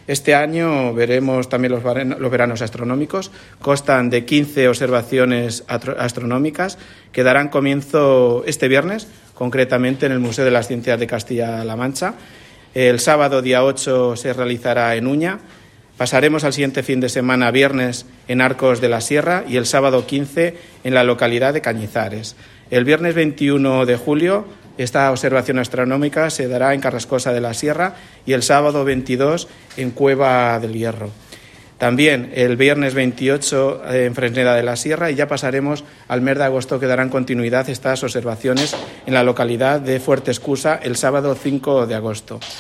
Este año veremos también los veranos astronómicos. Constan de 15 observaciones astronómicas que darán comienzo este viernes, concretamente en el Museo de las Ciencias de Castilla-La Mancha. El sábado, día 8, se realizará en Uña. Pasaremos al siguiente fin de semana, viernes, en Arcos de la Sierra y el sábado 15 en la localidad de Cañizares. El viernes 21 de julio esta observación astronómica se dará en Carrascosa de la Sierra y el sábado 22 en Cueva del Hierro. También el viernes 28 en Fresneda de la Sierra y ya pasaremos al mes de agosto, que darán continuidad estas observaciones en la localidad de Fuerte Escusa el sábado 5 de agosto.